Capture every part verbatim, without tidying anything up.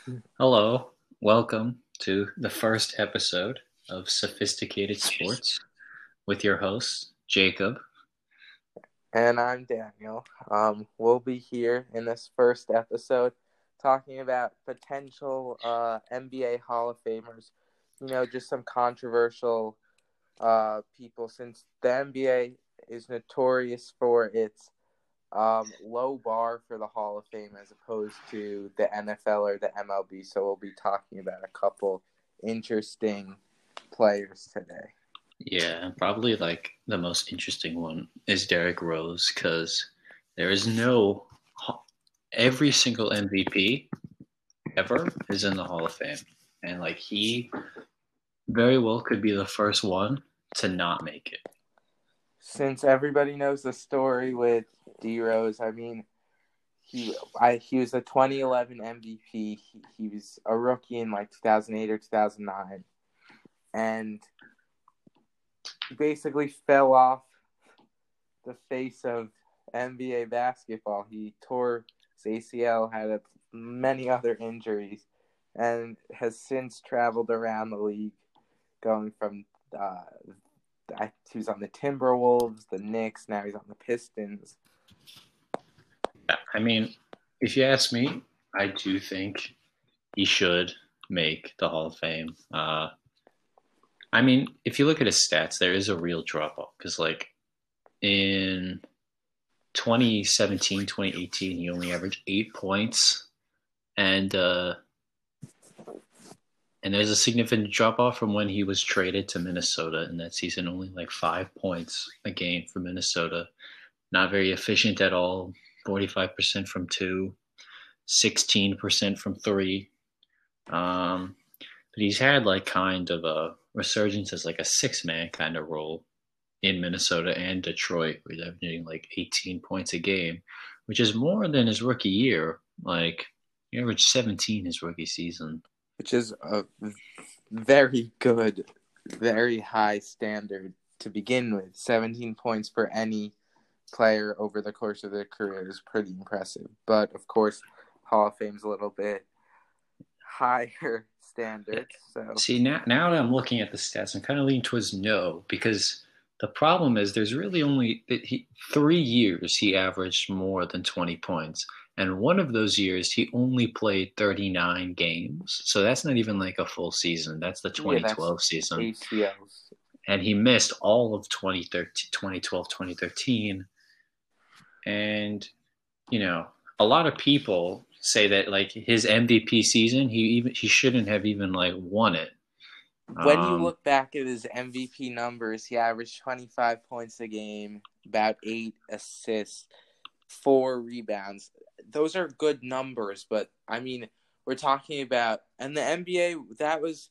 Hello, welcome to the first episode of Sophisticated Sports with your host, Jacob. And I'm Daniel. Um, we'll be here in this first episode talking about potential uh, N B A Hall of Famers. You know, just some controversial uh, people since the N B A is notorious for its um, low bar for the Hall of Fame as opposed to the N F L or the M L B. So we'll be talking about a couple interesting players today. Yeah, probably like the most interesting one is Derrick Rose because there is no every single M V P ever is in the Hall of Fame, and like he very well could be the first one to not make it. Since everybody knows the story with D Rose, I mean, he I he was a twenty eleven M V P. He, he was a rookie in like two thousand eight or two thousand nine, and he basically fell off the face of N B A basketball. He tore his A C L, had a, many other injuries, and has since traveled around the league, going from uh, he was on the Timberwolves, the Knicks, now he's on the Pistons. I mean, if you ask me, I do think he should make the Hall of Fame. Uh, I mean, if you look at his stats, there is a real drop off because, like, in twenty seventeen, twenty eighteen, he only averaged eight points, and uh, and there's a significant drop off from when he was traded to Minnesota in that season. Only like five points a game for Minnesota. Not very efficient at all. forty-five percent from two, sixteen percent from three. Um, but he's had like kind of a resurgence as like a six man kind of role in Minnesota and Detroit, where he's averaging like eighteen points a game, which is more than his rookie year. Like he averaged seventeen his rookie season, which is a very good, very high standard to begin with. seventeen points for any player over the course of their career is pretty impressive. But of course, Hall of Fame's a little bit higher standards. So see now, now that I'm looking at the stats, I'm kind of leaning towards no because the problem is there's really only he, three years he averaged more than twenty points, and one of those years he only played thirty-nine games. So that's not even like a full season. That's the twenty twelve yeah, season. A C Ls. And he missed all of twenty thirteen, twenty twelve, twenty thirteen. And, you know, a lot of people say that like his M V P season, he even he shouldn't have even like won it. When Um, you look back at his M V P numbers, he averaged twenty-five points a game, about eight assists, four rebounds. Those are good numbers, but I mean, we're talking about, and the N B A, that was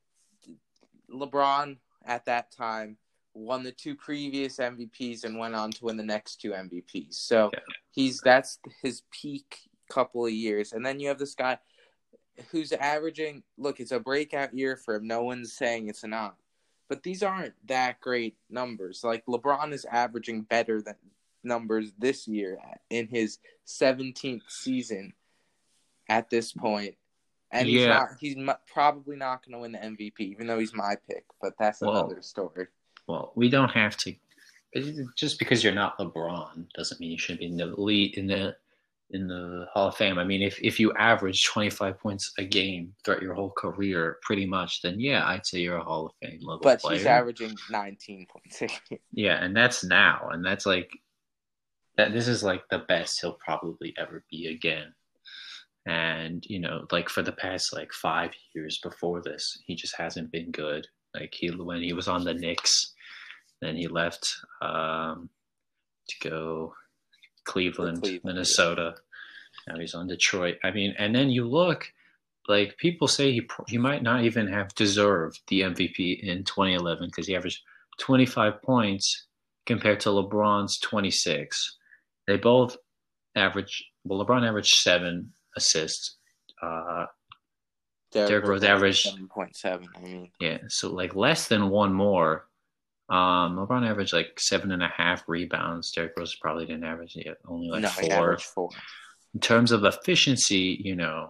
LeBron at that time won the two previous M V Ps and went on to win the next two M V Ps. So yeah. he's that's his peak couple of years. And then you have this guy who's averaging, look, it's a breakout year for him. No one's saying it's not. But these aren't that great numbers. Like LeBron is averaging better than numbers this year in his seventeenth season at this point. And he's Yeah. not he's probably not going to win the M V P, even though he's my pick, but that's Well, another story. Well, we don't have to. Just because you're not LeBron doesn't mean you should be in the lead in the in the Hall of Fame. I mean, if if you average twenty-five points a game throughout your whole career, pretty much, then yeah, I'd say you're a Hall of Fame level but player. But he's averaging nineteen points a game. Yeah, and that's now, and that's like that. This is like the best he'll probably ever be again. And you know, like for the past like five years before this, he just hasn't been good. Like he when he was on the Knicks. Then he left um, to go Cleveland, Cleveland, Minnesota. Now he's on Detroit. I mean, and then you look, like people say he he might not even have deserved the M V P in twenty eleven because he averaged twenty-five points compared to LeBron's twenty-six. They both averaged, well, LeBron averaged seven assists. Uh, Derrick Rose averaged seven point seven. I mean, yeah, so like less than one more. Um, LeBron averaged like seven and a half rebounds. Derrick Rose probably didn't average yet, only like no, four. He averaged four. In terms of efficiency, you know,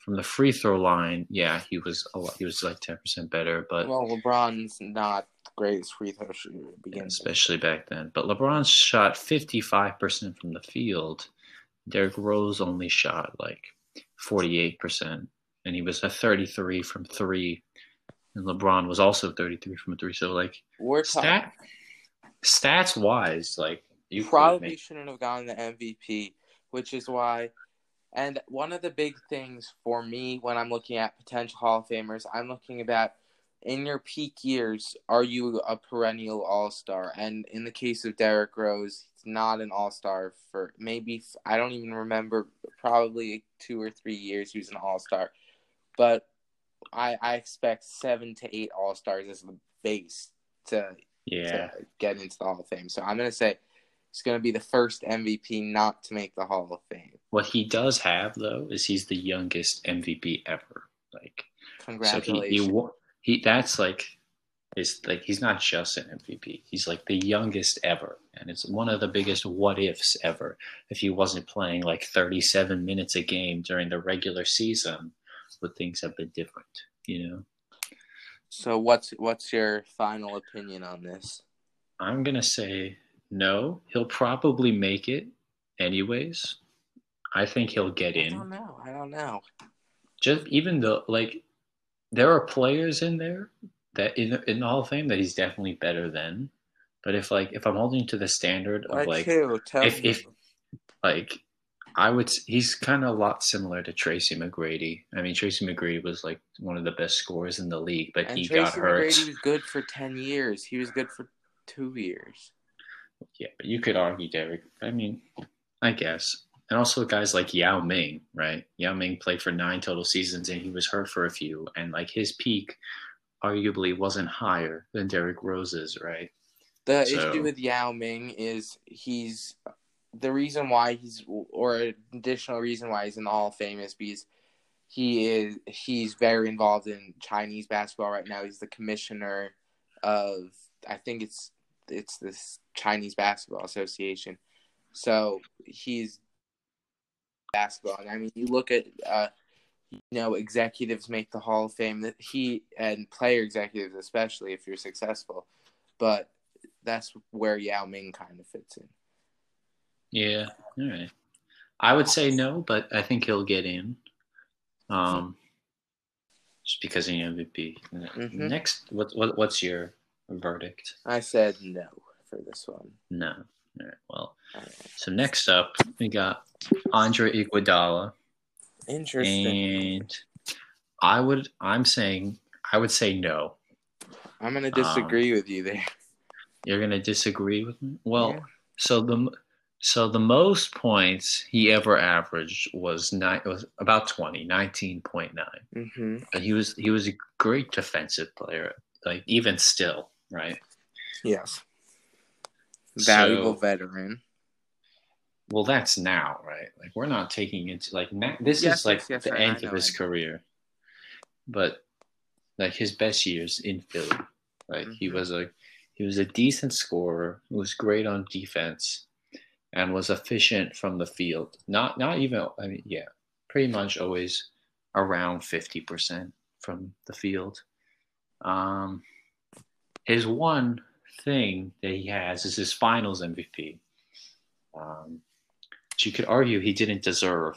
from the free throw line, yeah, he was a lot, he was like ten percent better, but Well, LeBron's not the greatest free throw shooter to yeah, begin with. especially back then. But LeBron shot fifty-five percent from the field. Derrick Rose only shot like forty-eight percent, and he was a thirty-three from three, and LeBron was also thirty-three from three. So like We're stat stats wise, like you probably shouldn't have gotten the M V P, which is why. And one of the big things for me when I'm looking at potential Hall of Famers, I'm looking about in your peak years, are you a perennial all-star? And in the case of Derrick Rose, he's not an all-star for maybe, I don't even remember, probably two or three years he was an all-star. But I, I expect seven to eight all-stars as the base to, yeah. to get into the Hall of Fame. So I'm going to say he's going to be the first M V P not to make the Hall of Fame. What he does have, though, is he's the youngest M V P ever. Like, congratulations. So he, he, he that's like, it's like he's not just an M V P. He's like the youngest ever, and it's one of the biggest what ifs ever. If he wasn't playing like thirty-seven minutes a game during the regular season, would things have been different? You know. So what's what's your final opinion on this? I'm gonna say no. He'll probably make it anyways. I think he'll get in. I don't know. I don't know. Just even though, like, there are players in there that in in the Hall of Fame that he's definitely better than. But if like if I'm holding to the standard of like, like who? Tell if me. if like I would he's kind of a lot similar to Tracy McGrady. I mean Tracy McGrady was like one of the best scorers in the league, but and he Tracy got hurt. McGrady was good for ten years. He was good for two years. Yeah, but you could argue Derek. I mean, I guess. And also guys like Yao Ming, right? Yao Ming played for nine total seasons and he was hurt for a few. And like his peak arguably wasn't higher than Derrick Rose's, right? The so, issue with Yao Ming is he's the reason why he's or an additional reason why he's in the Hall of Fame is because he is he's very involved in Chinese basketball right now. He's the commissioner of I think it's it's this Chinese Basketball Association. So he's basketball. And I mean, you look at, uh, you know, executives make the Hall of Fame. That he and player executives, especially if you're successful. But that's where Yao Ming kind of fits in. Yeah, all right. I would say no, but I think he'll get in. Um, just because of the M V P. Mm-hmm. Next, what what what's your verdict? I said no for this one. No. All right. Well, all right. So next up, we got Andre Iguodala. Interesting. And I would, I'm saying, I would say no. I'm going to disagree um, with you there. You're going to disagree with me? Well, yeah. so the so the most points he ever averaged was nine, was about twenty, nineteen point nine. Mm-hmm. But he was he was a great defensive player, like even still, right? Yes. Valuable so, veteran. Well, that's now, right? Like we're not taking into like now, this yes, is like yes, yes, the I, end I of his career, but like his best years in Philly, like mm-hmm. he was a he was a decent scorer, was great on defense, and was efficient from the field. Not not even I mean yeah, pretty much always around fifty percent from the field. Um, his one thing that he has is his Finals M V P. Um, which you could argue he didn't deserve.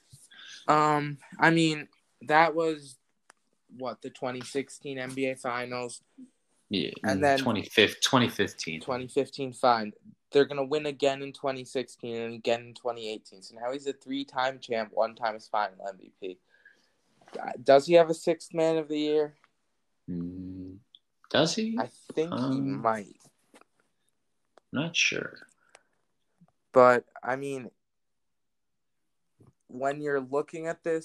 Um, I mean, that was what the twenty sixteen N B A Finals. Yeah, and then twenty fifteen. twenty fifteen, fine. They're gonna win again in twenty sixteen and again in twenty eighteen. So now he's a three-time champ, one time his final M V P. Does he have a sixth Man of the Year? Mm, does he? I think um, he might. Not sure. But, I mean, when you're looking at this,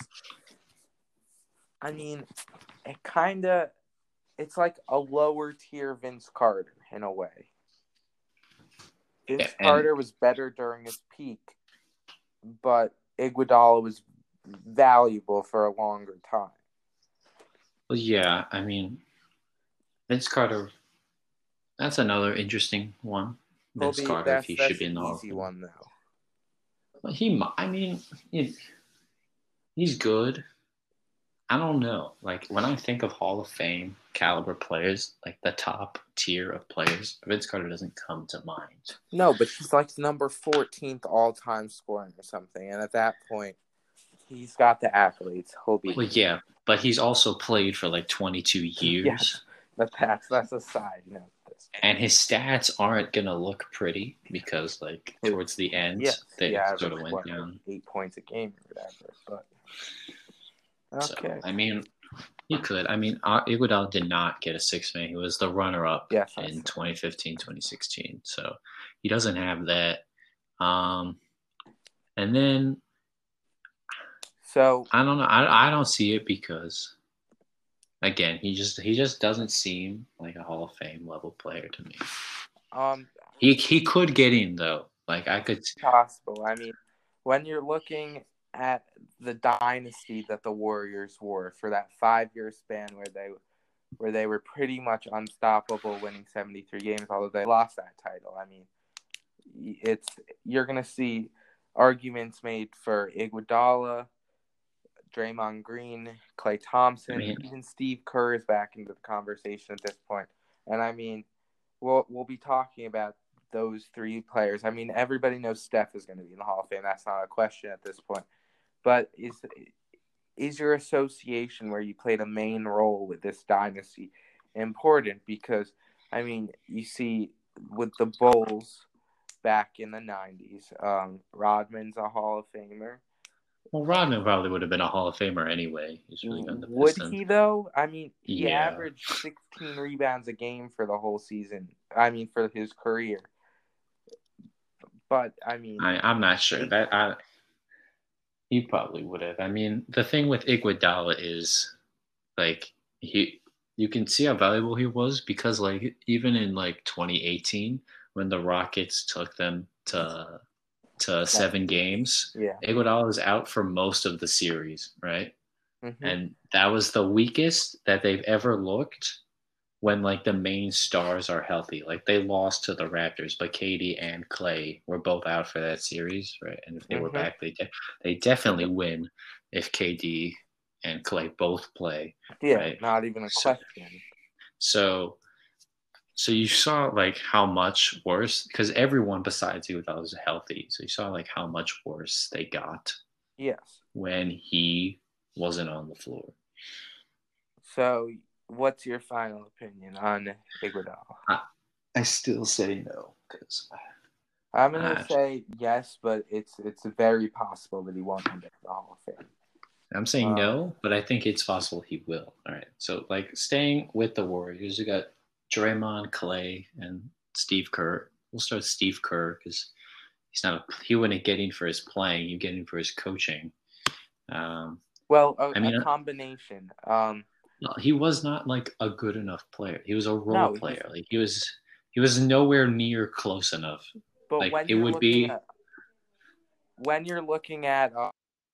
I mean, it kind of, it's like a lower tier Vince Carter in a way. Vince yeah, and, Carter was better during his peak, but Iguodala was valuable for a longer time. Well, yeah, I mean, Vince Carter, that's another interesting one. Vince be, Carter, if he should be in the Hall of Fame. Easy one, though. Well, he, I mean, he, he's good. I don't know. Like when I think of Hall of Fame caliber players, like the top tier of players, Vince Carter doesn't come to mind. No, but he's like number fourteenth all time scoring or something, and at that point, he's got the accolades. He'll be. Well, yeah, but he's also played for like twenty-two years. Yes, but that's that's a side note. And his stats aren't gonna look pretty because, like, towards the end, yes, they yeah, sort of went what, down. Eight points a game or whatever. But okay, so, I mean, he could. I mean, uh, Iguodala did not get a six man. He was the runner-up yes, in twenty fifteen, twenty sixteen. So he doesn't have that. Um, and then, so I don't know. I I don't see it because, again, he just he just doesn't seem like a Hall of Fame level player to me. Um, he he could get in though. Like I could. Possible. I mean, when you're looking at the dynasty that the Warriors were for that five-year span where they where they were pretty much unstoppable, winning seventy-three games, although they lost that title. I mean, it's you're gonna see arguments made for Iguodala, Draymond Green, Klay Thompson, I mean, even Steve Kerr is back into the conversation at this point. And I mean, we'll we'll be talking about those three players. I mean, everybody knows Steph is going to be in the Hall of Fame. That's not a question at this point. But is is your association where you played a main role with this dynasty important? Because, I mean, you see with the Bulls back in the nineties, um, Rodman's a Hall of Famer. Well, Rodman probably would have been a Hall of Famer anyway. He's really good. Would he though? I mean, he yeah. averaged sixteen rebounds a game for the whole season. I mean, for his career. But I mean, I, I'm not sure he, that I. He probably would have. I mean, the thing with Iguodala is, like, he you can see how valuable he was because, like, even in like twenty eighteen when the Rockets took them to to seven games, yeah, Iguodala was out for most of the series, right? Mm-hmm. And that was the weakest that they've ever looked when, like, the main stars are healthy. Like, they lost to the Raptors, but K D and Klay were both out for that series, right? And if they mm-hmm. were back, they de- they definitely win if K D and Klay both play. Yeah, right? Not even a so, question. So, so you saw, like, how much worse, because everyone besides you was healthy. So you saw, like, how much worse they got. Yes. When he wasn't on the floor. So, what's your final opinion on Iguodala? I, I still say no because I'm gonna uh, say yes, but it's it's very possible that he won't end up in the Hall of Fame. I'm saying um, no, but I think it's possible he will. All right. So, like, staying with the Warriors, you got Draymond, Klay, and Steve Kerr. We'll start with Steve Kerr because he's not a, he wouldn't get in for his playing. You get in for his coaching. Um, well, a, I mean, a combination. Um, no, he was not like a good enough player. He was a role no, player. Like he was, he was nowhere near close enough. But like, when it would be at, when you're looking at uh,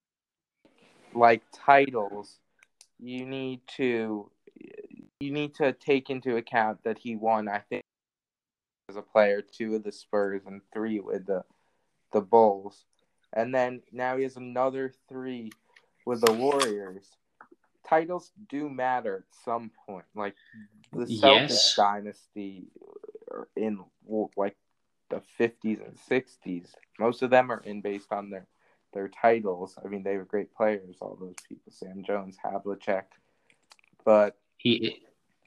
like titles, you need to you need to take into account that he won. I think as a player, two with the Spurs and three with the the Bulls, and then now he has another three with the Warriors. Titles do matter at some point. Like the Celtics yes. dynasty in like the fifties and sixties, most of them are in based on their, their titles. I mean, they were great players, all those people, Sam Jones, Havlicek. But he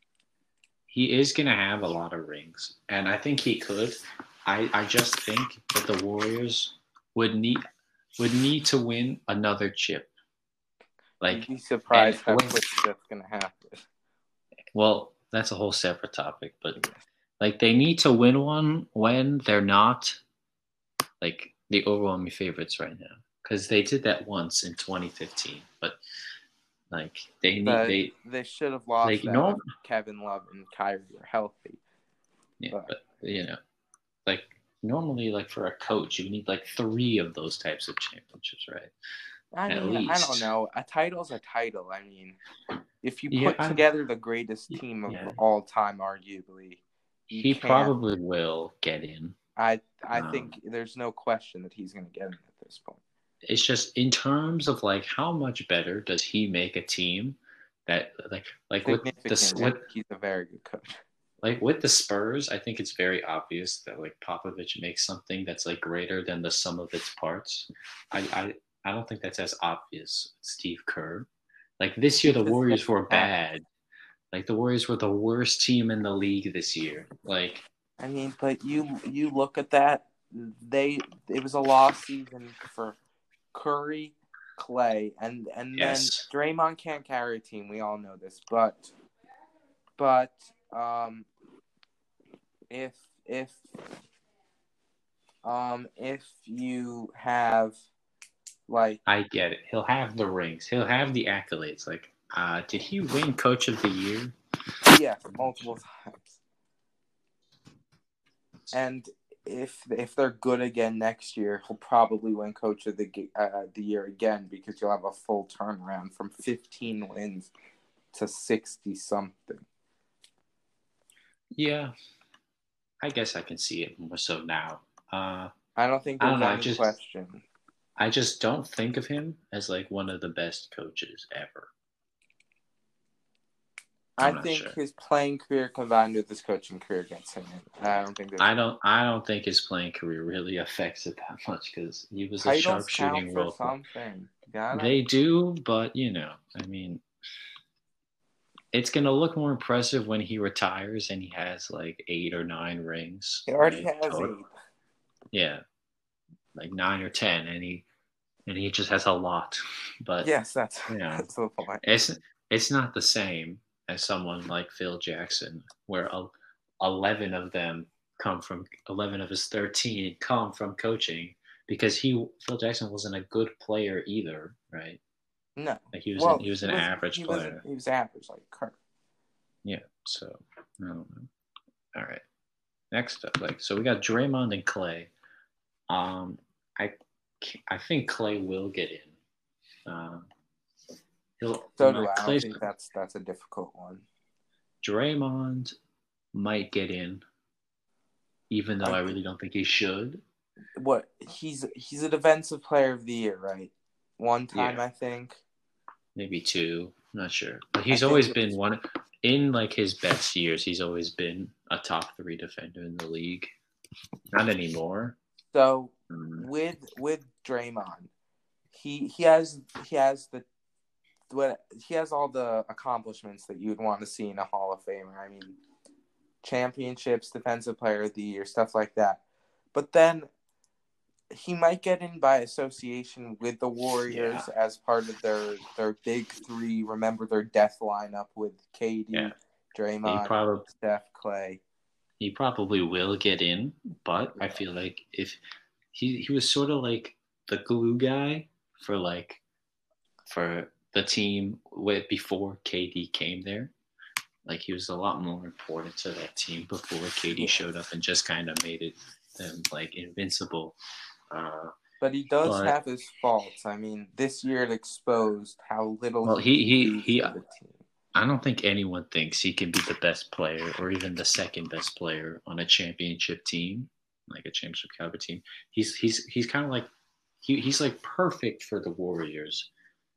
he is going to have a lot of rings, and I think he could. I, I just think that the Warriors would need would need to win another chip. Like, you'd be surprised how quick that's going to happen. Well, that's a whole separate topic, but like they need to win one when they're not like the overwhelming favorites right now, because they did that once in twenty fifteen, but like they need but they they should have lost like, that no, if Kevin Love and Kyrie were healthy. Yeah, but. but you know, like normally, like for a coach, you need like three of those types of championships, right? I At mean, least. I don't know. A title's a title. I mean, if you yeah, put I'm, together the greatest team of yeah. all time, arguably, he can't. probably will get in. I I um, think there's no question that he's going to get in at this point. it's just in terms of like how much better does he make a team that like like with this Significant, with and he's a very good coach. like with the Spurs, I think it's very obvious that like Popovich makes something that's like greater than the sum of its parts. I I, I don't think that's as obvious with Steve Kerr. Like this year, the Because they Warriors were have, bad. Like the Warriors were the worst team in the league this year. Like I mean, but you you look at that, they it was a lost season for Curry, Clay, and and then yes, Draymond can't carry a team. We all know this, but but um, if if um if you have like I get it. He'll have the rings. He'll have the accolades. Like, uh, did he win Coach of the Year? yes multiple times, and if if they're good again next year, he'll probably win Coach of the uh, the Year again because you'll have a full turnaround from fifteen wins to sixty something. Yeah, I guess I can see it more so now. Uh, I don't think I don't there's know. I any just question. I just don't think of him as like one of the best coaches ever. I I'm not think sure. his playing career combined with his coaching career gets him in. I don't think there's I don't I don't think his playing career really affects it that much because he was a titles count sharpshooting for role player. something. You gotta. They do, but you know, I mean, it's gonna look more impressive when he retires and he has like eight or nine rings, He already like has total. eight. Yeah, like nine or ten, and he and he just has a lot. But Yes, that's you know, that's the point. it's it's not the same as someone like Phil Jackson, where eleven of them come from eleven of his thirteen come from coaching because he Phil Jackson wasn't a good player either, right? No. Like he was an, Well, he was he an was average he was player. he was average like Kirk. Yeah. So I don't know. All right. Next up, like so we got Draymond and Clay. Um, I I think Clay will get in. Um, he'll So do my I. I don't Clay's think that's that's a difficult one. Draymond might get in, even though I I think really don't think he should. what he's he's a defensive player of the year, right? One time, Yeah, I think. maybe two. I'm not sure, but I he's think always it's been one in like his best years. He's always been a top three defender in the league. Not anymore. so Mm, with with Draymond, he he has he has the what he has all the accomplishments that you would want to see in a Hall of Famer. I mean, championships, defensive player of the year, stuff like that. But then he might get in by association with the yeah, Warriors as part of their their big three. Remember their death lineup with K yeah. D, He Draymond, probably Steph, Clay. he probably will get in, but I Yeah. feel like if he he was sort of like the glue guy for like for the team with before K D came there. Like he was a lot more important to that team before K D Yes. showed up and just kind of made it them like invincible. Uh, But he does but have his faults. I mean, this year it exposed how little well, he he can he do he. for the team. I don't think anyone thinks he can be the best player or even the second best player on a championship team, like a championship caliber team. He's he's he's kind of like he, he's like perfect for the Warriors.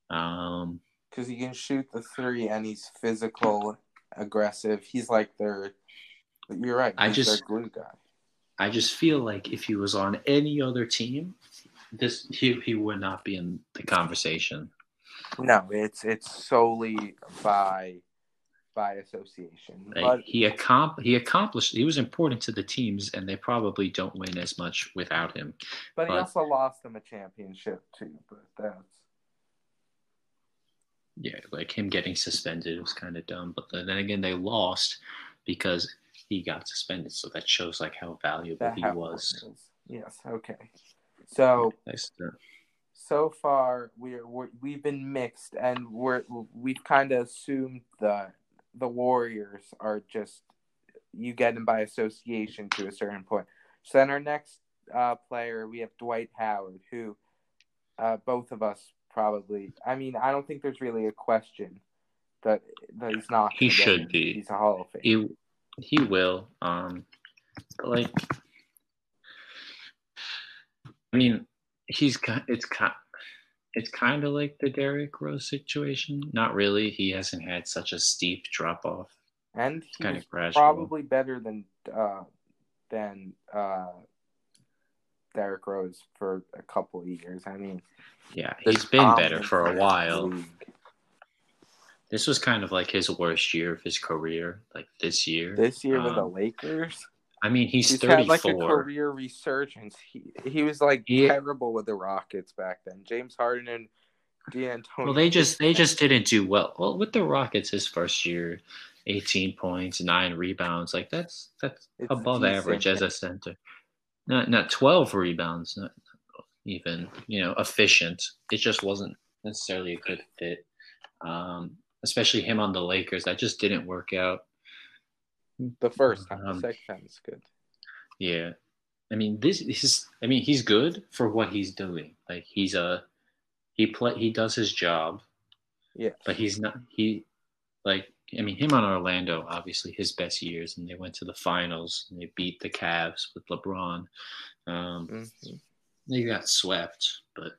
Um, Because he can shoot the three and he's physical, aggressive. He's like their. You're right. I He's their just glue guy. I just feel like if he was on any other team, this he he would not be in the conversation. No, it's it's solely by by association. Like But he accom- he accomplished he was important to the teams and they probably don't win as much without him. but he But also lost them a championship too. But that's yeah, like him getting suspended was kind of dumb. But then again, they lost because he got suspended. So that shows like how valuable that he how important was. it is. Yes. Okay. So Nice to- so far we're, we're we've been mixed, and we're we've kind of assumed the the Warriors are just you get them by association to a certain point. So then our next uh, player we have Dwight Howard, who uh, both of us probably. I mean, I don't think there's really a question that that he's not He going to get should in. be. He's a Hall of Famer. He he will. Um, but like I mean, he's got it's kind. it's kind of like the Derrick Rose situation. Not really. He hasn't had such a steep drop off. And It's he kind was of gradual. probably better than uh, than uh, Derrick Rose for a couple of years. I mean, Yeah, the he's been better dominance for in a that while. league. This was kind of like his worst year of his career, like this year. This year with the Um, Lakers, I mean, he's he's had like a thirty-four. career resurgence. He he was like He, terrible with the Rockets back then. James Harden and well, D'Antoni. they just they just didn't do well. Well, with the Rockets, his first year, eighteen points, nine rebounds, like that's that's It's above decent. average as a center. Not not twelve rebounds, not even you know efficient. It just wasn't necessarily a good fit. Um, especially him on the Lakers, that just didn't work out. The first time, the Um, second time is good. yeah, I mean this is. I mean he's good for what he's doing. Like he's a he play he does his job, Yeah, but he's not he like I mean him on Orlando obviously his best years, and they went to the finals and they beat the Cavs with LeBron. Um, mm-hmm. they got swept, but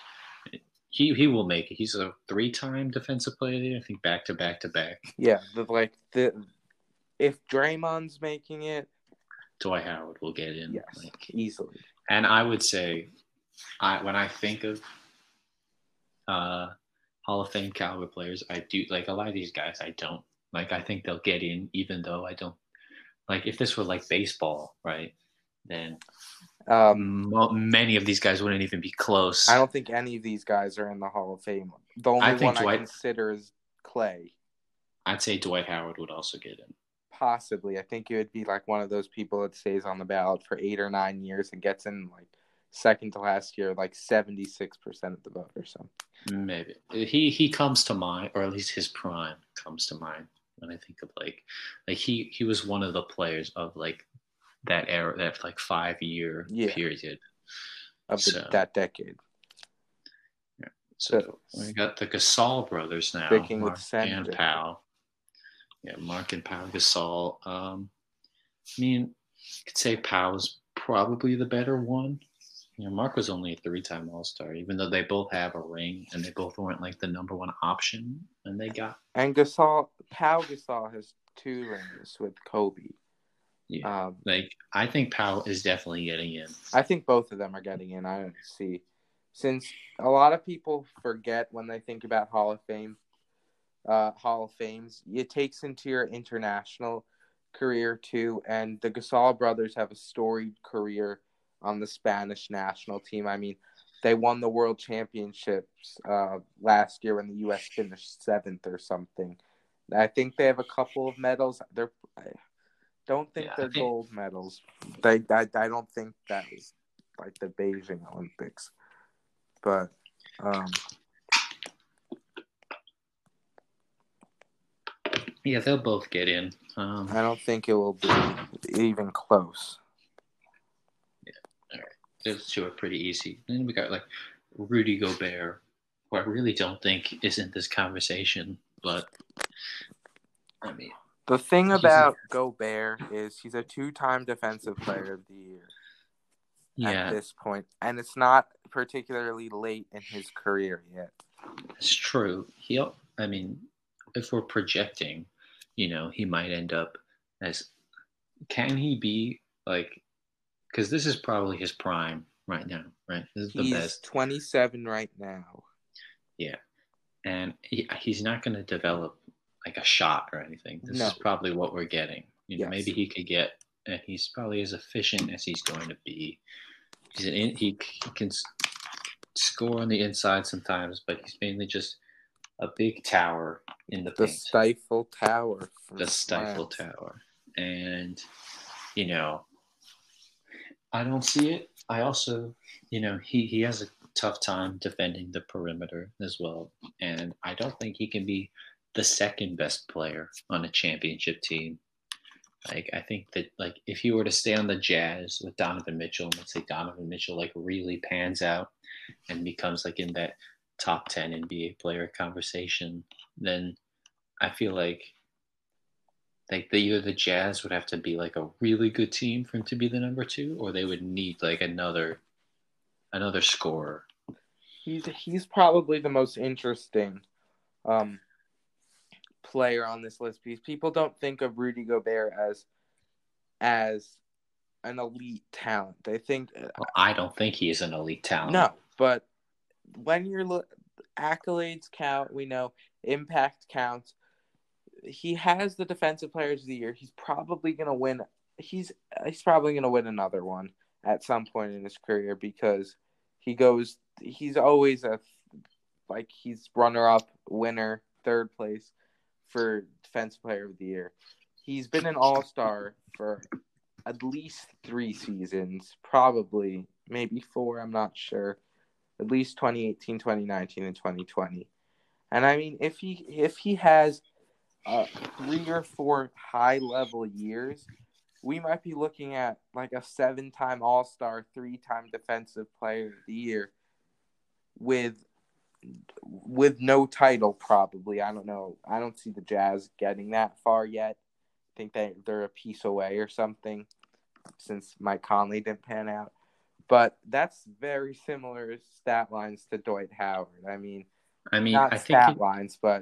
he he will make it. He's a three-time defensive player of the year, I think back to back to back. Yeah, the like the if Draymond's making it, Dwight Howard will get in. yes, Like, easily. and I would say, I when I think of uh, Hall of Fame caliber players, I do like a lot of these guys. I don't like. I think they'll get in, even though I don't like. If this were like baseball, right, then Um, mo- many of these guys wouldn't even be close. I don't think any of these guys are in the Hall of Fame. The only I think one Dwight. I consider is Clay. I'd say Dwight Howard would also get in. Possibly. I think it would be like one of those people that stays on the ballot for eight or nine years and gets in like second to last year, like seventy-six percent of the vote or something. Maybe he he comes to mind, or at least his prime comes to mind when I think of like like he he was one of the players of like that era, that like five year Yeah. period of the, so, that decade. Yeah. So so we got the Gasol brothers now, Sticking Mark with Cendric. and Powell. Yeah, Mark and Powell Gasol. Um, I mean, you could say Powell's probably the better one. You know, Mark was only a three-time All-Star, even though they both have a ring and they both weren't like the number one option. And they got and Gasol, Pau Gasol has two rings with Kobe. Yeah, um, like I think Powell is definitely getting in. I think both of them are getting in. I don't see, since a lot of people forget when they think about Hall of Fame, uh, Hall of Fames, it takes into your international career too. And the Gasol brothers have a storied career on the Spanish national team. I mean, they won the World Championships uh, last year when the U S finished seventh or something. I think they have a couple of medals. They're I don't think Yeah, I they're think- gold medals. They, I, I don't think that was like the Beijing Olympics, but um, Yeah, they'll both get in. Um, I don't think it will be even close. those two are pretty easy. Then we got like Rudy Gobert, who I really don't think is in this conversation, but I mean, The thing He's about Gobert is he's a two-time Defensive Player of the Year yeah, at this point, and it's not particularly late in his career yet. it's true. He, I mean, if we're projecting, you know, he might end up as. Can he be like? Because this is probably his prime right now, right? This is the He's best. twenty-seven right now. Yeah, and he, he's not going to develop like a shot or anything. This No. is probably what we're getting. You know, Yes. maybe he could get, and he's probably as efficient as he's going to be. He's an in, he, he can s- score on the inside sometimes, but he's mainly just a big tower in the The paint. Stifle Tower. From The Stifle France. Tower, and you know, I don't see it. I also, you know, he he has a tough time defending the perimeter as well, and I don't think he can be the second best player on a championship team. Like I think that like if he were to stay on the Jazz with Donovan Mitchell, and let's say Donovan Mitchell like really pans out and becomes like in that top ten N B A player conversation, then I feel like like the, either the Jazz would have to be like a really good team for him to be the number two, or they would need like another another scorer. he's he's probably the most interesting um player on this list because people don't think of Rudy Gobert as as an elite talent. They think Well, I don't think he is an elite talent. no, but when you're lo- accolades count, we know impact counts. He has the defensive players of the year. He's probably gonna win. He's he's probably gonna win another one at some point in his career because he goes. He's always a like he's runner up, winner, third place for defensive player of the year. He's been an all star for at least three seasons, probably maybe four. I'm not sure. At least twenty eighteen, twenty nineteen, and twenty twenty. And I mean, if he if he has uh, three or four high level years, we might be looking at like a seven time All Star, three time Defensive Player of the Year, with with no title probably. I don't know. I don't see the Jazz getting that far yet. I think they they're a piece away or something, since Mike Conley didn't pan out. But that's very similar stat lines to Dwight Howard. I mean, I mean, not I think stat it, lines, but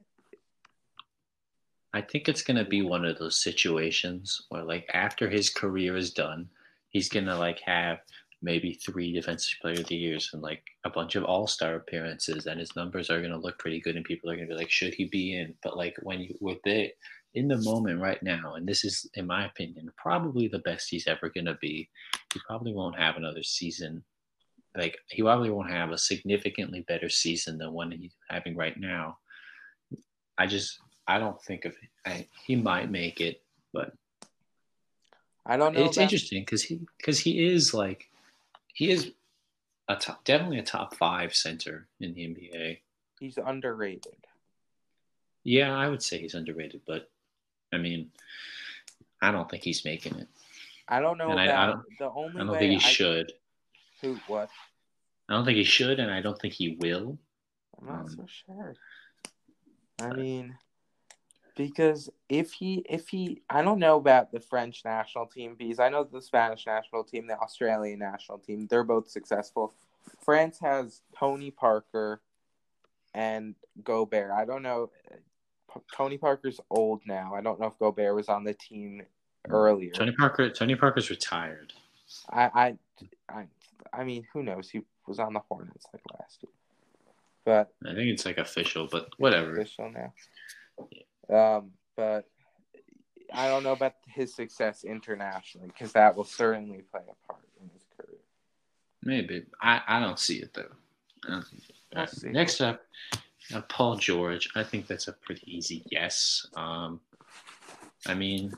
I think it's gonna be one of those situations where, like, after his career is done, he's gonna like have maybe three defensive player of the years and like a bunch of all star appearances, and his numbers are gonna look pretty good, and people are gonna be like, should he be in? But like when you with it in the moment right now, and this is, in my opinion, probably the best he's ever gonna be. He probably won't have another season. Like he probably won't have a significantly better season than one he's having right now. I just I don't think of I, he might make it, but I don't know it's about. interesting because he because he is like he is a top, definitely a top five center in the N B A. He's underrated. Yeah, I would say he's underrated, but I mean, I don't think he's making it, I don't know and I, I about don't the only I don't think way he I should. who what I don't think he should, and I don't think he will. I'm not Um, so sure. I but mean, because if he if he I don't know about the French national team because I know the Spanish national team, the Australian national team, they're both successful. France has Tony Parker and Gobert. I don't know. Tony Parker's old now. I don't know if Gobert was on the team earlier. Tony Parker Tony Parker's retired. I I I, I mean, who knows? He was on the Hornets like last year. But I think it's like official, but whatever. Official now. Um, but I don't know about his success internationally because that will certainly play a part in his career. Maybe I, I don't see it though. I don't think it. We'll Right. see. Next up, uh, Paul George. I think that's a pretty easy yes. Um, I mean,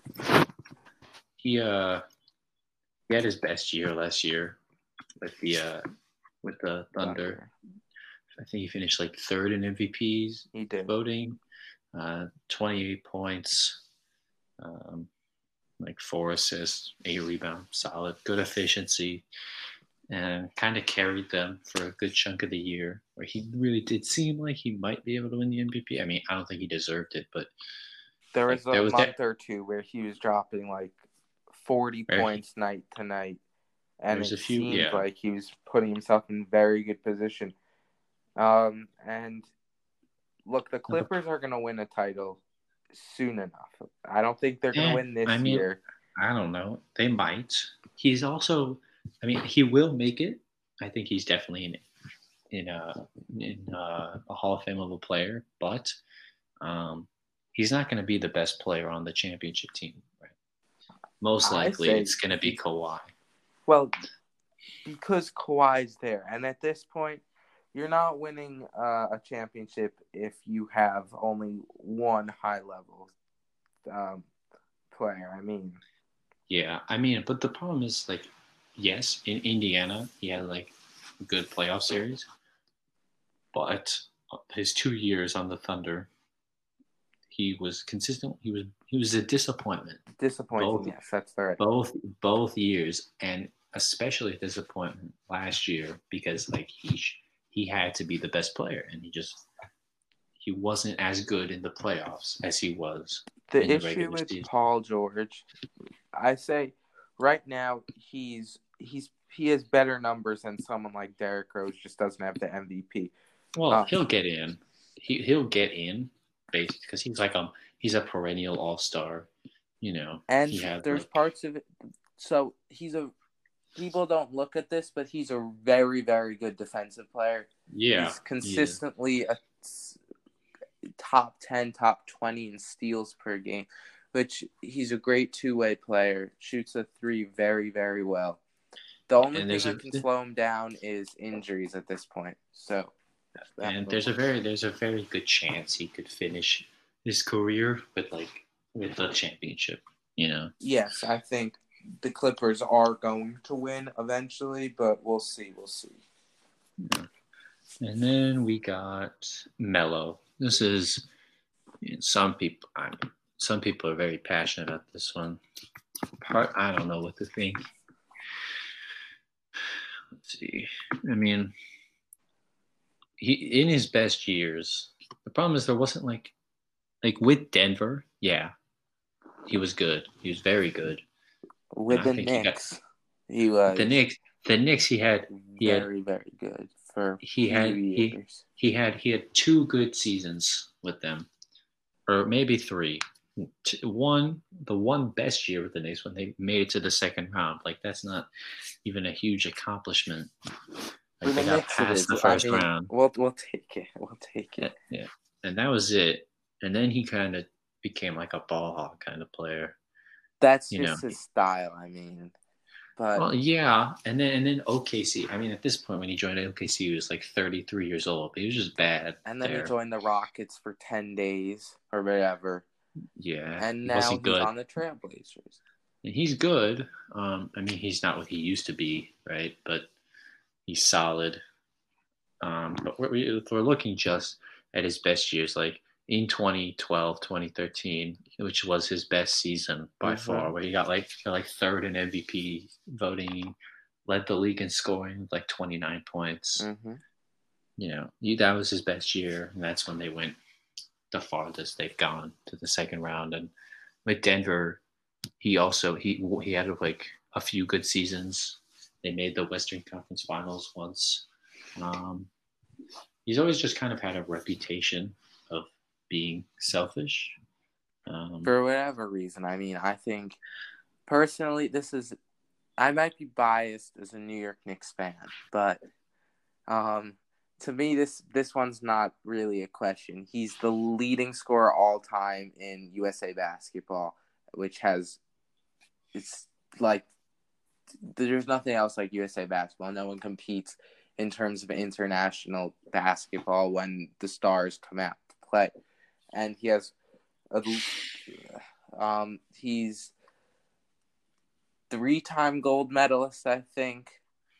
he uh he had his best year last year with the uh with the Thunder. I think he finished like third in M V Ps He did. voting. Uh, twenty-eight points, um, like four assists, eight rebounds, solid, good efficiency, and kind of carried them for a good chunk of the year. Where he really did seem like he might be able to win the M V P. I mean, I don't think he deserved it, but There was like, a there was month that, or two where he was dropping like forty Right. points night to night, and There's it a few- seemed yeah. like he was putting himself in very good position. Um, and look, the Clippers are going to win a title soon enough. I don't think they're going to Eh, win this I mean, year. I don't know. They might. He's also. I mean, he will make it. I think he's definitely in in a in a, a Hall of Fame level player, but um, he's not going to be the best player on the championship team. Right? Most I likely, say- it's going to be Kawhi. Well, because Kawhi's there, and at this point, you're not winning uh, a championship if you have only one high level um, player. I mean, Yeah, I mean, but the problem is like, yes, in Indiana he had like a good playoff series, but his two years on the Thunder, he was consistent. He was he was a disappointment. disappointing. Both- Yes, that's the right. both both years, and especially a disappointment last year because like he he had to be the best player, and he just he wasn't as good in the playoffs as he was. The in the issue regular with season. Paul George, I say, right now he's he's he has better numbers than someone like Derrick Rose. Just doesn't have the M V P. Well, Um, he'll get in. He he'll get in, based because he's like um he's a perennial All Star. You know, and he had there's like parts of it. So he's a people don't look at this, but he's a very very good defensive player. yeah, He's consistently a top ten, top twenty in steals per game, which he's a great two-way player. Shoots a three very, very well. The only and thing there's a that can slow him down is injuries at this point. So, and there's a very there's a very good chance he could finish his career with like with a championship. You know. yes, I think the Clippers are going to win eventually, but we'll see. We'll see. Yeah. And then we got Melo. This is you know, some people. I mean, some people are very passionate about this one. Part I don't know what to think. Let's see. I mean, he in his best years. The problem is there wasn't like like with Denver. Yeah, he was good. He was very good. With the Knicks, he, he was the Knicks. The Knicks. He had he very had very good for he few had years. he he had he had two good seasons with them, or maybe three. One, the one best year with the Knicks when they made it to the second round. Like that's not even a huge accomplishment. Like they the got Knicks, past the first I mean, round. We'll we'll take it. We'll take it. Yeah, and that was it. And then he kind of became like a ball hawk kind of player. That's you just know. his style. I mean, but well, yeah, and then and then O K C. I mean, at this point when he joined O K C, he was like thirty-three years old. But he was just bad. And then there. he joined the Rockets for ten days or whatever. Yeah, and he now wasn't he's good. on the Trailblazers. And he's good. Um, I mean, he's not what he used to be, right? But he's solid. Um, but we're, we're looking just at his best years, like in twenty twelve, twenty thirteen, which was his best season by Mhm. far, where he got like got like third in M V P voting, led the league in scoring with like twenty-nine points. Mhm. You know, he, that was his best year, and that's when they went the farthest they've gone to the second round. And with Denver, he also he he had like a few good seasons. They made the Western Conference Finals once. Um, he's always just kind of had a reputation of being selfish. Um, For whatever reason, I mean, I think personally, this is I might be biased as a New York Knicks fan, but um, to me, this this one's not really a question. He's the leading scorer all time in U S A basketball, which has it's like there's nothing else like U S A basketball. No one competes in terms of international basketball when the stars come out to play, and he has a um he's three-time gold medalist, I think.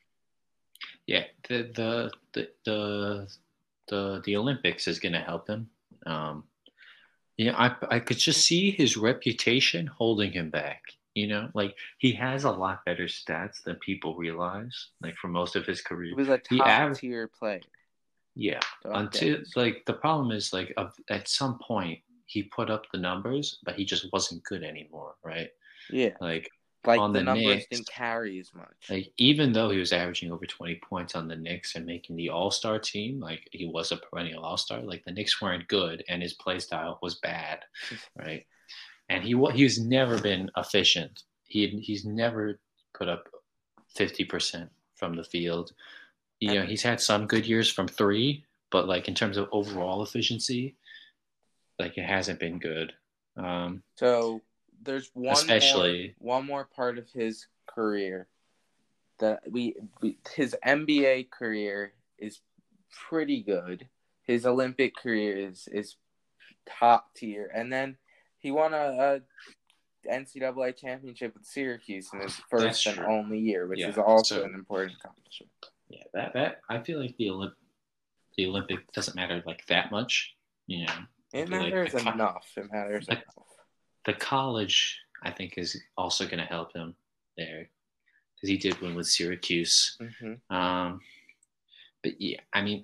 Yeah, the the the the the, the Olympics is going to help him. Um, you know, I I could just see his reputation holding him back. You know, like he has a lot better stats than people realize. Like for most of his career, He was a top-tier player. Yeah, until like the problem is like uh, at some point he put up the numbers, but he just wasn't good anymore, right? Yeah, like like on the, the numbers Knicks, didn't carry as much. Like even though he was averaging over twenty points on the Knicks and making the All Star team, like he was a perennial All Star. Like the Knicks weren't good, and his play style was bad, right? And he he's never been efficient. He he's never put up fifty percent from the field. You know, he's had some good years from three, but like in terms of overall efficiency, like it hasn't been good. Um, so there's one especially more, one more part of his career that we, we his N B A career is pretty good. His Olympic career is is top tier, and then he won a, a N C double A championship with Syracuse in his first and only year, which yeah, is also so, an important accomplishment. Yeah, that that I feel like the Olymp the Olympic doesn't matter like that much, you know. It matters like enough. It matters the, enough. The college, I think, is also going to help him there because he did win with Syracuse. Mm-hmm. Um, but yeah, I mean,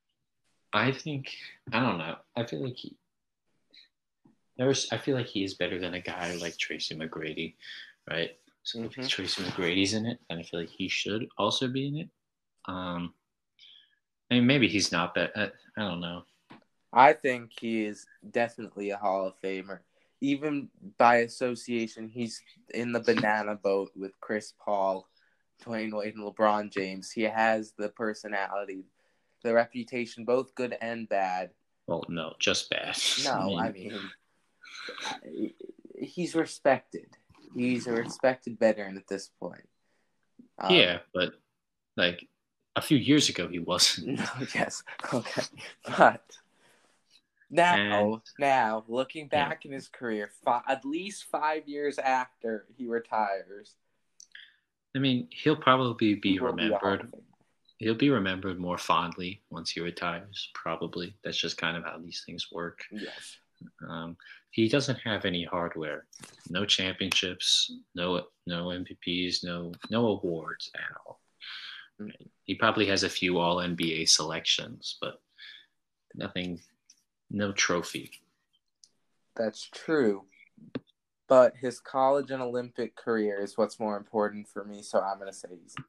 I think I don't know. I feel like he. There's, I feel like he is better than a guy like Tracy McGrady, right? So Mm-hmm. if Tracy McGrady's in it, then I feel like he should also be in it. Um, I mean, maybe he's not, but I, I don't know. I think he is definitely a Hall of Famer. Even by association, he's in the banana boat with Chris Paul, Dwayne Wade, and LeBron James. He has the personality, the reputation, both good and bad. Well, no, just bad. No, I mean, I mean he's respected. He's a respected veteran at this point. Um, yeah, but like a few years ago, he wasn't. No, yes, okay, but now, and, now looking back yeah. in his career, five, at least five years after he retires, I mean, he'll probably be he remembered. Be he'll be remembered more fondly once he retires. Probably that's just kind of how these things work. Yes. Um, he doesn't have any hardware, no championships, no no M V Ps, no no awards at all. Mm-hmm. He probably has a few All N B A selections, but nothing, no trophy. That's true, but his college and Olympic career is what's more important for me. So I'm gonna say he's.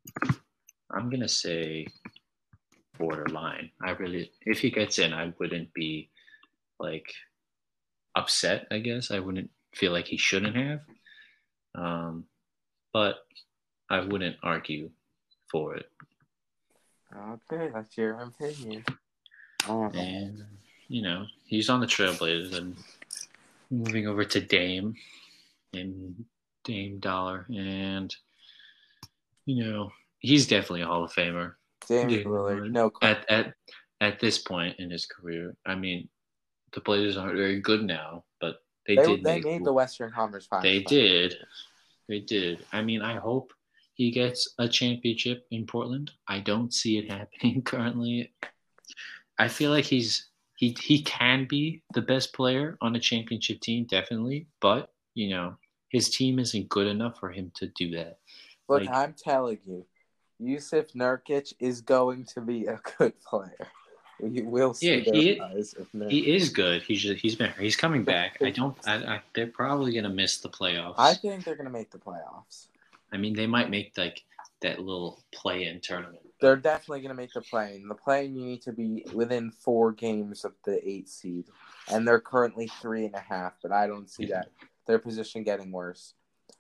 I'm gonna say borderline. I really, if he gets in, I wouldn't be like upset. I guess I wouldn't feel like he shouldn't have, um, but I wouldn't argue for it. Okay, that's your opinion. Uh-huh. And you know, he's on the Trailblazers, and moving over to Dame and Dame Dollar, and you know, he's definitely a Hall of Famer. Dame Lillard, no question. At at at this point in his career, I mean, the Blazers aren't very good now, but they, they did. They make, made the Western Conference Finals. They did. They did. I mean, I hope he gets a championship in Portland. I don't see it happening currently. I feel like he's he he can be the best player on a championship team, definitely, but you know, his team isn't good enough for him to do that. Look, like, I'm telling you, Jusuf Nurkic is going to be a good player. We will see yeah, the he, rise of Nurkic. He is good. He's just, he's been he's coming back. I don't. I, I, they're probably gonna miss the playoffs. I think they're gonna make the playoffs. I mean, they might make like that little play-in tournament. They're definitely gonna make the play-in. The play-in, you need to be within four games of the eight seed, and they're currently three and a half. But I don't see yeah. that their position getting worse.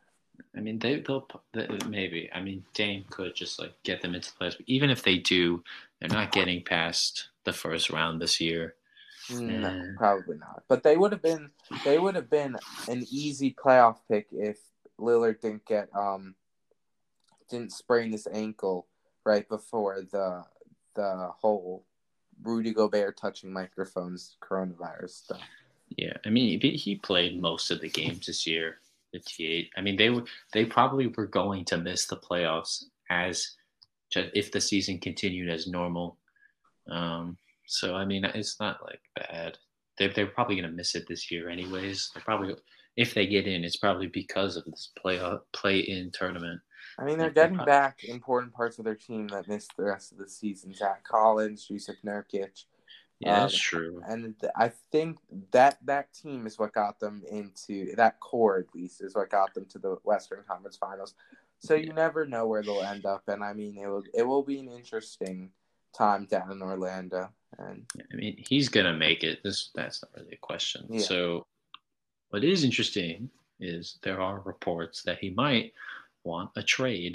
I mean, they, they'll they, maybe. I mean, Dame could just like get them into the playoffs. But even if they do, they're not getting past the first round this year. No, and... probably not. But they would have been they would have been an easy playoff pick if Lillard didn't get um didn't sprain his ankle right before the the whole Rudy Gobert touching microphones coronavirus stuff. Yeah, I mean, he played most of the games this year. The T eight. I mean, they were they probably were going to miss the playoffs as if the season continued as normal. Um, so I mean, it's not like bad. They're they're probably going to miss it this year, anyways. They're probably if they get in, it's probably because of this play play in tournament. I mean, they're getting back important parts of their team that missed the rest of the season. Zach Collins, Jusuf Nurkic. Yeah, um, that's true. And I think that that team is what got them into that core, at least, is what got them to the Western Conference Finals. So you never know where they'll end up, and I mean, it will it will be an interesting time down in Orlando. And I mean, he's gonna make it. This that's not really a question. Yeah. So, what is interesting is there are reports that he might want a trade.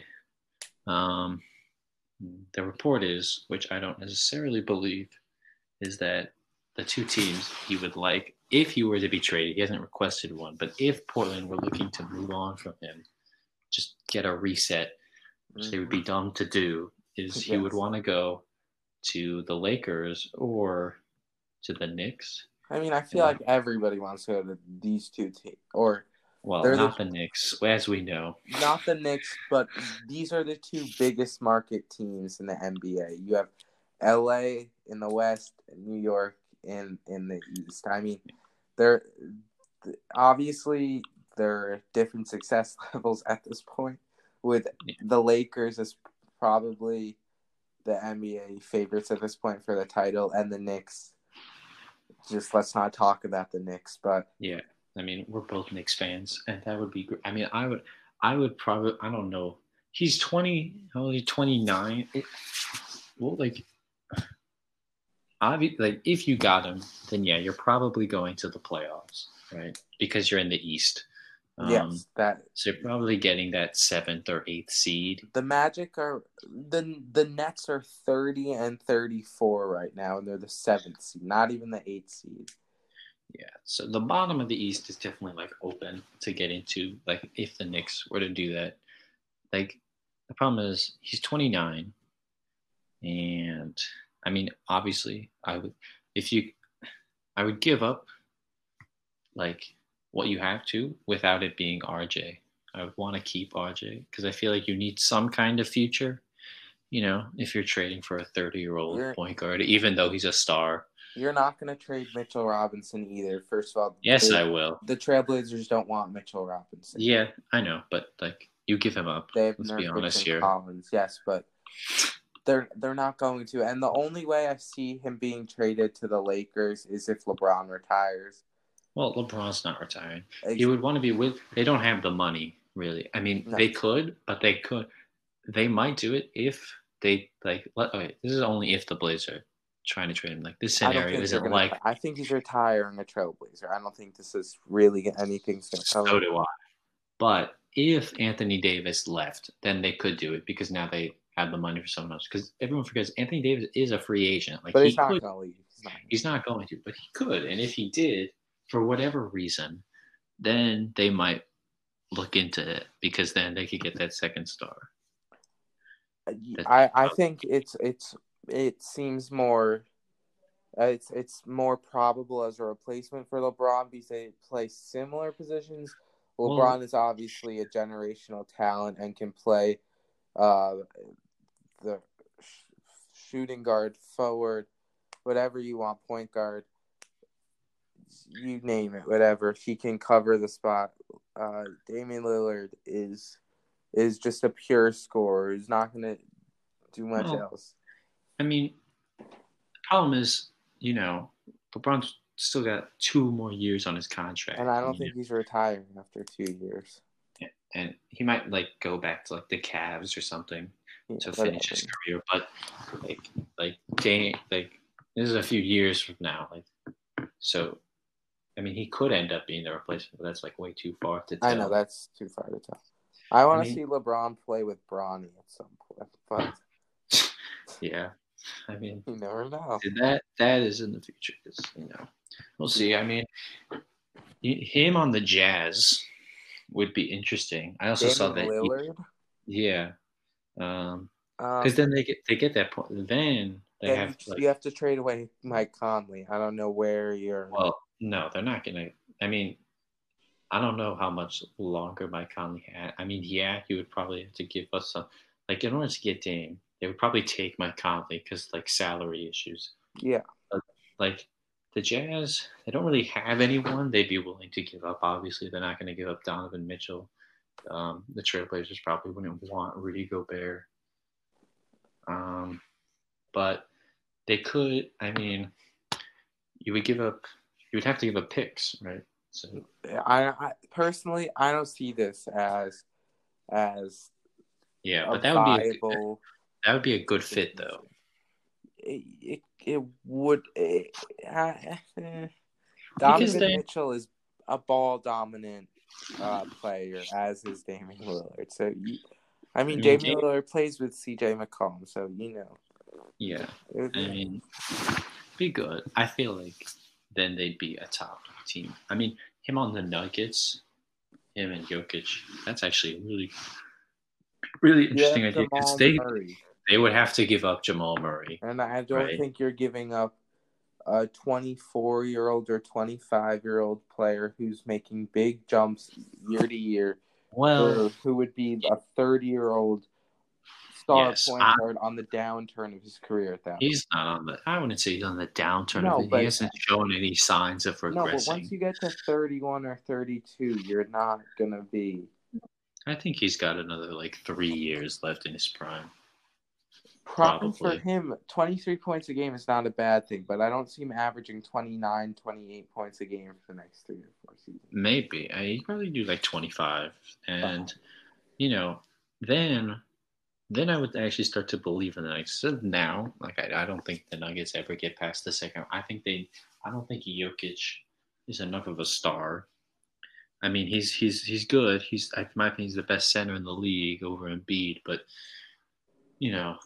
Um, the report is, which I don't necessarily believe, is that the two teams he would like, if he were to be traded, he hasn't requested one, but if Portland were looking to move on from him, just get a reset, which mm-hmm. they would be dumb to do, is yes. he would want to go to the Lakers or to the Knicks. I mean, I feel yeah. like everybody wants to go to these two teams, or well, not the, the Knicks, as we know. Not the Knicks, but these are the two biggest market teams in the N B A. You have L A in the West, and New York in in the East. I mean, they're obviously there are different success levels at this point. With yeah. the Lakers as probably the N B A favorites at this point for the title, and the Knicks. Just let's not talk about the Knicks, but yeah, I mean we're both Knicks fans, and that would be. I mean, I would, I would probably. I don't know. He's twenty. Only twenty nine. It, well, like, obvi- like if you got him, then yeah, you're probably going to the playoffs, right? Because you're in the East. Um, Yes, that so you're probably getting that seventh or eighth seed. the Magic are the the Nets are thirty and thirty four right now, and they're the seventh seed, not even the eighth seed. Yeah. So the bottom of the East is definitely like open to get into. Like if the Knicks were to do that, like the problem is he's twenty nine, and I mean obviously I would if you I would give up like what you have to without it being R J. I would want to keep R J because I feel like you need some kind of future. You know, if you're trading for a thirty year old You're point guard, even though he's a star. you're not going to trade Mitchell Robinson either. First of all, Yes, the, I will. the Trailblazers don't want Mitchell Robinson. Yeah, I know, but like you give him up. They have Let's be Nurkic honest and here. Collins, yes, but they're they're not going to. And the only way I see him being traded to the Lakers is if LeBron retires. Well, LeBron's not retiring. Ex- He would want to be with. They don't have the money, really. I mean, No. they could, but they could. They might do it if they like. Let, okay, this is only if the Blazers are trying to trade him. Like this I don't scenario think they're isn't gonna. like. I think he's retiring a Trailblazer. I don't think this is really anything's gonna So come. do I. But if Anthony Davis left, then they could do it because now they have the money for someone else. Because everyone forgets Anthony Davis is a free agent. Like But he he's not could, gonna leave. He's not. Gonna he's not going to, but he could. And if he did, for whatever reason, then they might look into it because then they could get that second star. I, I think it's it's it seems more uh, it's it's more probable as a replacement for LeBron because they play similar positions. LeBron Well, is obviously a generational talent and can play uh, the sh- shooting guard, forward, whatever you want, point guard, you name it, whatever. He can cover the spot. Uh, Damian Lillard is is just a pure scorer. He's not going to do much well, else. I mean, the problem is, you know, LeBron's still got two more years on his contract. And I don't you think know? he's retiring after two years. And he might like go back to like the Cavs or something Yeah, to finish whatever. his career. But like, like, Dame, like this is a few years from now. Like, so I mean, he could end up being the replacement, but that's like way too far to tell. I know that's too far to tell. I want I to mean- see LeBron play with Bronny at some point, but Yeah, I mean, you never know. that that is in the future. 'Cause, you know, we'll see. I mean, y- him on the Jazz would be interesting. I also saw Damian that. he- Lillard. yeah, um, Um, because then they get they get that point. Then they then have you, like. you have to trade away Mike Conley. I don't know where you're. Well, no, they're not gonna. I mean, I don't know how much longer Mike Conley had. I mean, yeah, he would probably have to give us some. Like in order to get Dame, they would probably take Mike Conley because like salary issues. Yeah, But, like the Jazz, they don't really have anyone they'd be willing to give up. Obviously, they're not going to give up Donovan Mitchell. Um, the Trailblazers probably wouldn't want Rudy Gobert. Um, but they could. I mean, you would give up. You would have to give up picks, right? So I, I personally I don't see this as as yeah, a but that would be a, viable. that would be a good fit though. It, it, it would. It, uh, eh. Because Donovan they- Mitchell is a ball dominant uh, player, as is Damian Lillard. So you, I mean, I mean, Damian Dame- Lillard plays with C J McCollum, so you know. Yeah, It- I mean, be good. I feel like then they'd be a top team. I mean, him on the Nuggets, him and Jokic. That's actually a really, really interesting yeah, idea because Jamal they Murray. they would have to give up Jamal Murray. And I don't Right. think you're giving up a twenty-four-year-old or twenty-five-year-old player who's making big jumps year to year, Well, or who would be a thirty-year-old star Yes, point I- guard on the downturn of his career at that. he's not on the. I wouldn't say he's on the downturn No, of it. but- He hasn't shown any signs of No, but regressing. once you get to thirty-one or thirty-two, you're not gonna be. I think he's got another like three years left in his prime. Problem for Probably. him, twenty-three points a game is not a bad thing, but I don't see him averaging twenty-nine, twenty-eight points a game for the next three or four seasons. Maybe I he'd probably do like twenty five, and you know, then then I would actually start to believe in the Nuggets. So now, like I, I don't think the Nuggets ever get past the second. I think they. I don't think Jokic is enough of a star. I mean, he's he's he's good. He's, in my opinion, he's the best center in the league over Embiid. But you know,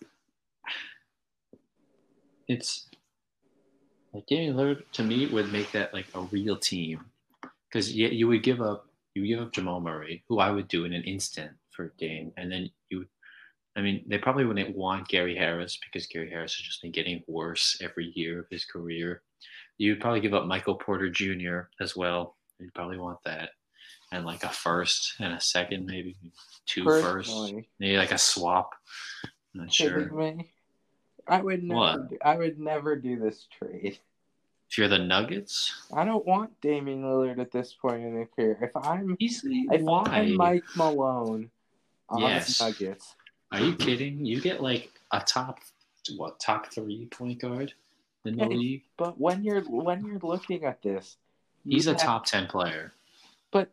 it's like Damian Lillard to me would make that like a real team because you, you would give up you give up Jamal Murray, who I would do in an instant for Dame, and then you would. I mean, they probably wouldn't want Gary Harris because Gary Harris has just been getting worse every year of his career. You'd probably give up Michael Porter Junior as well. You'd probably want that. And like a first and a second, maybe two firsts, Personally, maybe like a swap. I'm not kidding sure. me? I would never. What? Do, I would never do this trade. If you're the Nuggets, I don't want Damian Lillard at this point in their career. If I'm he's if why? I'm Mike Malone on Yes. the Nuggets, Are you kidding? You get like a top what top three point guard in the okay, league. but when you're when you're looking at this, He's a have, top ten player. But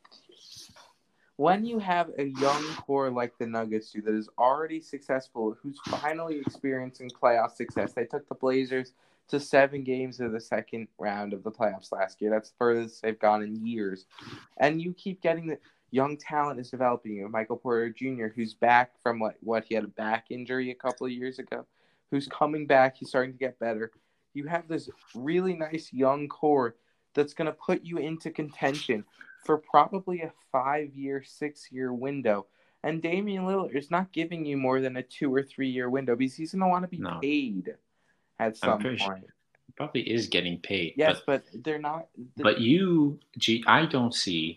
when you have a young core like the Nuggets do that is already successful, who's finally experiencing playoff success, they took the Blazers to seven games of the second round of the playoffs last year. That's the furthest they've gone in years. And you keep getting the young talent is developing. You know, Michael Porter Junior, who's back from what, what he had a back injury a couple of years ago, who's coming back. He's starting to get better. You have this really nice young core that's going to put you into contention for probably a five-year, six-year window. And Damian Lillard is not giving you more than a two- or three-year window because he's going to want to be No. paid at I'm some pretty point. sure he probably is getting paid. Yes, but, but they're not. The, but you, G, I don't see,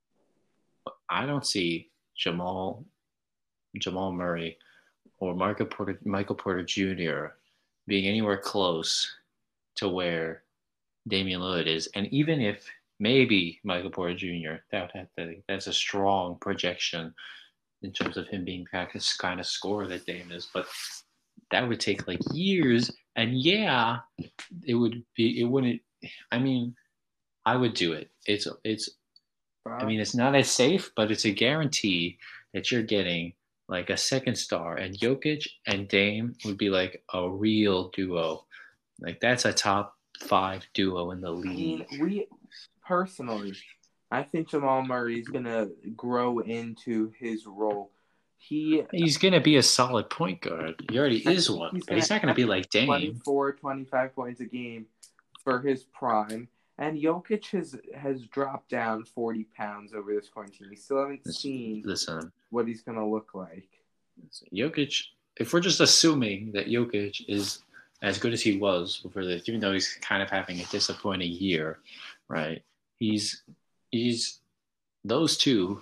I don't see Jamal, Jamal Murray, or Michael Porter, Michael Porter Junior being anywhere close to where Damian Lillard is. And even if maybe Michael Porter Junior, that would have to, that's a strong projection in terms of him being kind of, kind of scorer that Dame is, but that would take like years. And yeah, it would be, it wouldn't, I mean, I would do it. It's, it's, I mean, it's not as safe, but it's a guarantee that you're getting like a second star, and Jokic and Dame would be like a real duo. Like that's a top five duo in the league. I mean, we personally, I think Jamal Murray is gonna grow into his role. He he's gonna be a solid point guard. He already is one, he's but he's not gonna be like Dame. twenty-four, twenty-five points a game for his prime. And Jokic has has dropped down forty pounds over this quarantine. We still haven't seen Listen, what he's gonna look like. Jokic. If we're just assuming that Jokic is as good as he was before this, even though he's kind of having a disappointing year, right? He's he's those two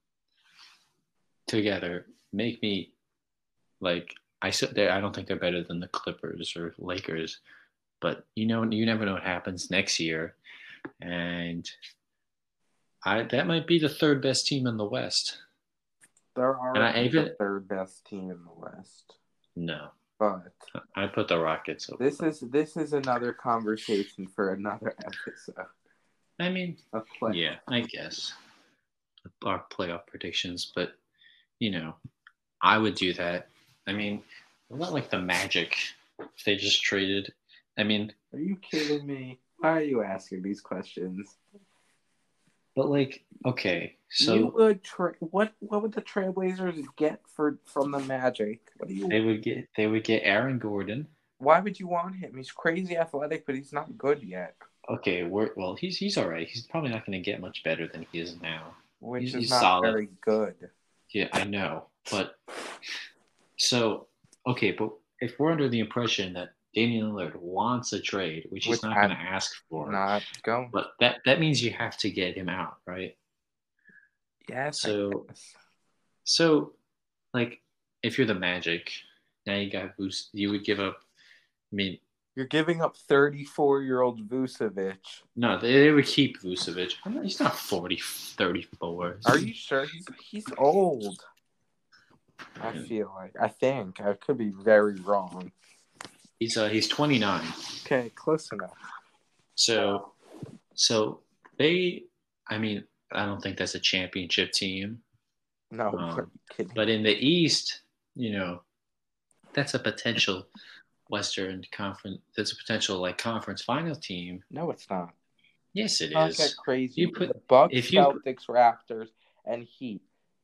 together make me like I said. I don't think they're better than the Clippers or Lakers, but you know, you never know what happens next year, and I that might be the third best team in the West. They're already the third best team in the West. No, but I put the Rockets over. This is this is another conversation for another episode. I mean, yeah, I guess our playoff predictions, but you know, I would do that. I mean, not like the Magic if they just traded. I mean, are you kidding me? Why are you asking these questions? But like, okay, so you would tra- what what would the Trailblazers get for from the Magic? What do you? They would get they would get Aaron Gordon. Why would you want him? He's crazy athletic, but he's not good yet. Okay, we're, well, he's he's all right. He's probably not going to get much better than he is now. Which he's, is he's not solid. very good. Yeah, I know, but so okay, but if we're under the impression that Damian Lillard wants a trade, which, which he's not going to ask for, not going. But that that means you have to get him out, right? Yes. So, so like, if you're the Magic, now you got Vuce, you would give up. I mean, you're giving up thirty-four-year-old Vucevic. No, they, they would keep Vucevic. Not, he's not forty, thirty-four. Are you sure? He's he's old. I feel like. I think. I could be very wrong. He's uh he's twenty-nine. Okay, close enough. So, so they. I mean, I don't think that's a championship team. No, are Um, you kidding? but in the East, you know, that's a potential Western Conference. That's a potential like conference final team. No, it's not. Yes, it Not is. get crazy. You put The Bucks, if you, Celtics, Raptors, and Heat,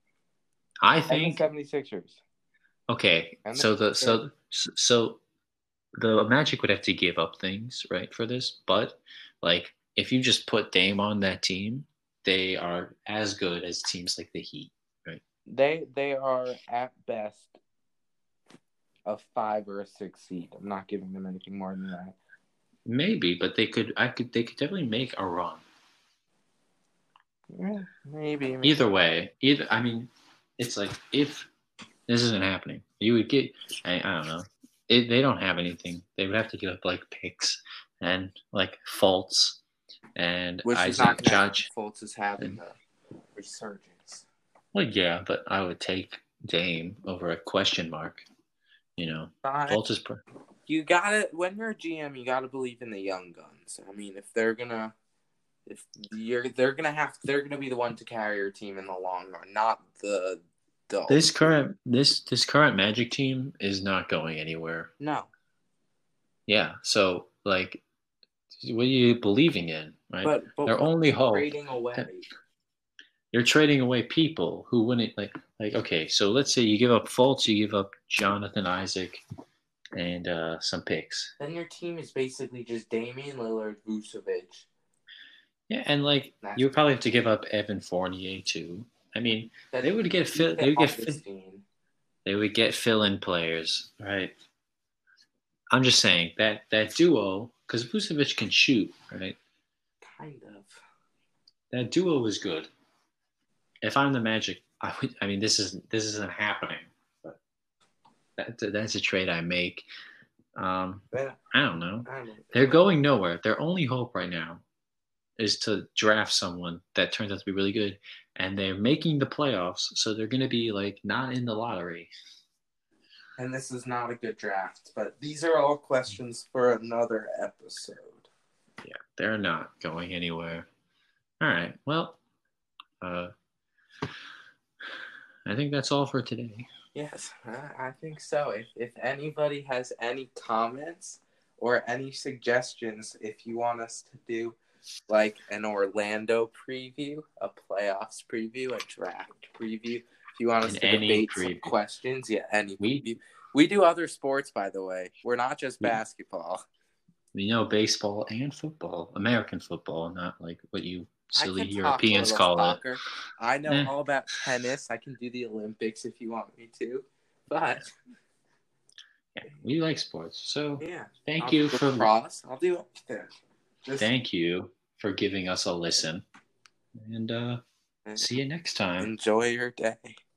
I and the think 76ers. okay. And So the the so so the Magic would have to give up things, right, for this. But like, if you just put Dame on that team, they are as good as teams like the Heat, right? They they are at best a five or a six seed. I'm not giving them anything more than that. Maybe, but they could. I could. They could definitely make a run. Yeah, maybe, maybe. Either way, either. I mean, it's like if this isn't happening, you would get. I, I don't know. It, they don't have anything. They would have to give up like picks and like Fultz and Which is Isaac not going to happen. Judge. Fultz is having And, a resurgence. well, yeah, but I would take Dame over a question mark. You know, Fine. Fultz is. Pro- You gotta when you're a G M, you gotta believe in the young guns. I mean, if they're gonna, if you're, they're gonna have, they're gonna be the one to carry your team in the long run, not the dull. This current this this current Magic team is not going anywhere. No. Yeah, so like, what are you believing in, right? But, but Their only hope. Trading away. You're trading away people who wouldn't like like. Okay, so let's say you give up Fultz, you give up Jonathan Isaac, and uh, some picks. Then your team is basically just Damian Lillard, Vucevic. Yeah, and like That's you would probably have to give up Evan Fournier too. I mean, That's they would get fill. They would get fill, Augustine. they would get fill-in players, right? I'm just saying that that duo, because Vucevic can shoot, right? Kind of. That duo was good. If I'm the Magic, I would. I mean, this is this isn't happening, but that, that's a trade I make. Um, Yeah. I don't know. I don't know. They're going nowhere. Their only hope right now is to draft someone that turns out to be really good, and they're making the playoffs, so they're going to be like not in the lottery. And this is not a good draft, but these are all questions for another episode. Yeah, they're not going anywhere. All right. Well, uh, I think that's all for today. Yes, I think so. If if anybody has any comments or any suggestions, if you want us to do like an Orlando preview, a playoffs preview, a draft preview, if you want us In to any debate preview. some questions, yeah, any We- preview. We do other sports, by the way. We're not just We- basketball. We know baseball and football, American football, not like what you silly I can Europeans talk a call little it. soccer. I know Eh. all about tennis. I can do the Olympics if you want me to. But Yeah, we like sports. So yeah, thank I'll you do for lacrosse. I'll do anything. Just thank you for giving us a listen. And uh, see you next time. enjoy your day.